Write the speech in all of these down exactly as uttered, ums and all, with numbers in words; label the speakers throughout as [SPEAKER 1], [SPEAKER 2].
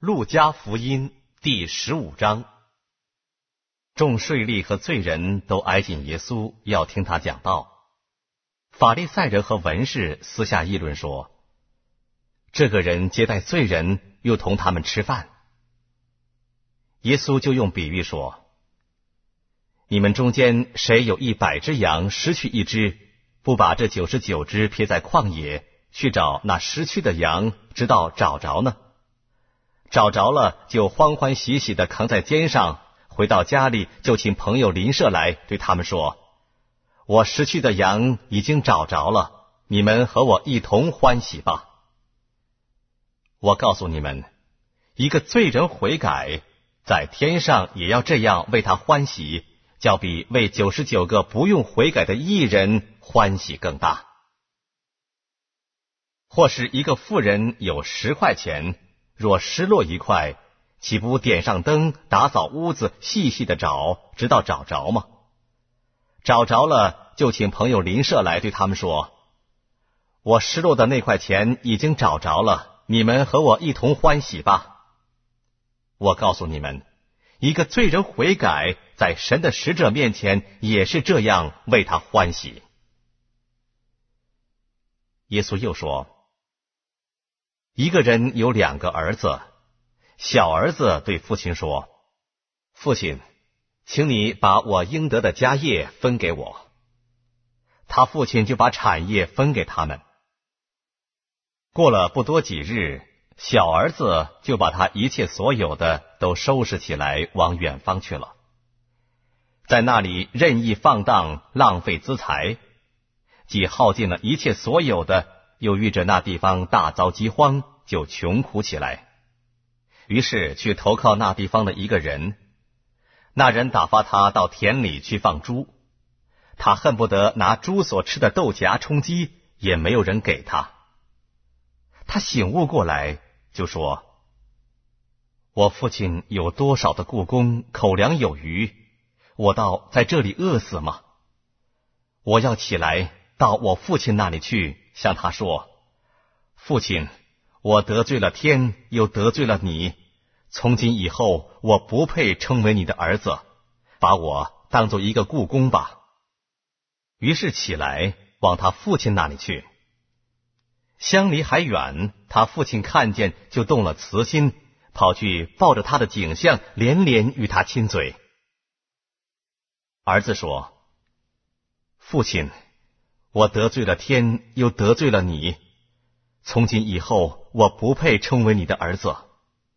[SPEAKER 1] 路加福音第十五章。众税吏和罪人都挨近耶稣，要听他讲道。法利赛人和文士私下议论说，这个人接待罪人，又同他们吃饭。耶稣就用比喻说，你们中间谁有一百只羊，失去一只，不把这九十九只撇在旷野，去找那失去的羊，直到找着呢？找着了，就欢欢喜喜地扛在肩上，回到家里就请朋友邻舍来，对他们说，我失去的羊已经找着了，你们和我一同欢喜吧。我告诉你们，一个罪人悔改，在天上也要这样为他欢喜，较比为九十九个不用悔改的义人欢喜更大。或是一个妇人有十块钱，若失落一块，岂不点上灯，打扫屋子，细细的找，直到找着吗？找着了，就请朋友邻舍来，对他们说，我失落的那块钱已经找着了，你们和我一同欢喜吧。我告诉你们，一个罪人悔改，在神的使者面前也是这样为他欢喜。耶稣又说，一个人有两个儿子，小儿子对父亲说，父亲，请你把我应得的家业分给我。他父亲就把产业分给他们。过了不多几日，小儿子就把他一切所有的都收拾起来，往远方去了，在那里任意放荡，浪费资财，既耗尽了一切所有的，又遇着那地方大遭饥荒，就穷苦起来。于是去投靠那地方的一个人，那人打发他到田里去放猪，他恨不得拿猪所吃的豆荚充饥，也没有人给他。他醒悟过来，就说，我父亲有多少的雇工，口粮有余，我倒在这里饿死吗？我要起来到我父亲那里去，向他说，父亲，我得罪了天，又得罪了你，从今以后我不配称为你的儿子，把我当作一个雇工吧。于是起来往他父亲那里去。相离还远，他父亲看见，就动了慈心，跑去抱着他的颈项，连连与他亲嘴。儿子说，父亲，我得罪了天，又得罪了你，从今以后我不配称为你的儿子。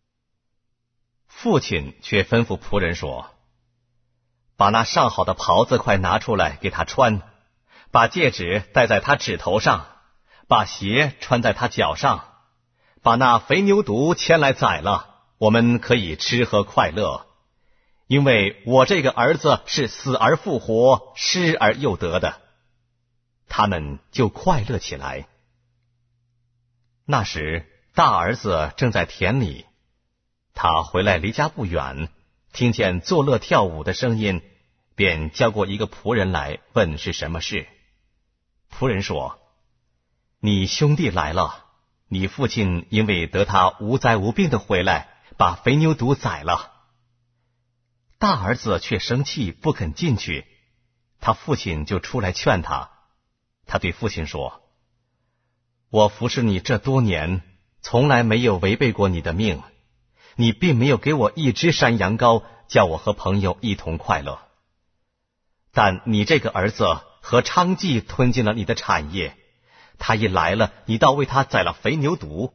[SPEAKER 1] 父亲却吩咐仆人说，把那上好的袍子快拿出来给他穿，把戒指戴在他指头上，把鞋穿在他脚上，把那肥牛犊牵来宰了，我们可以吃喝快乐，因为我这个儿子是死而复活，失而又得的。他们就快乐起来。那时大儿子正在田里，他回来离家不远，听见作乐跳舞的声音，便叫过一个仆人来，问是什么事。仆人说，你兄弟来了，你父亲因为得他无灾无病的回来，把肥牛犊宰了。大儿子却生气，不肯进去，他父亲就出来劝他。他对父亲说，我服侍你这多年，从来没有违背过你的命，你并没有给我一只山羊羔，叫我和朋友一同快乐。但你这个儿子和娼妓吞进了你的产业，他一来了，你倒为他宰了肥牛犊。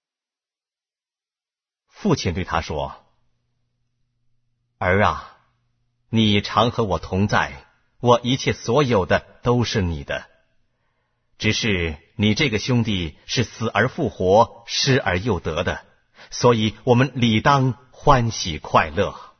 [SPEAKER 1] 父亲对他说，儿啊，你常和我同在，我一切所有的都是你的，只是你这个兄弟是死而复活，失而又得的，所以我们理当欢喜快乐。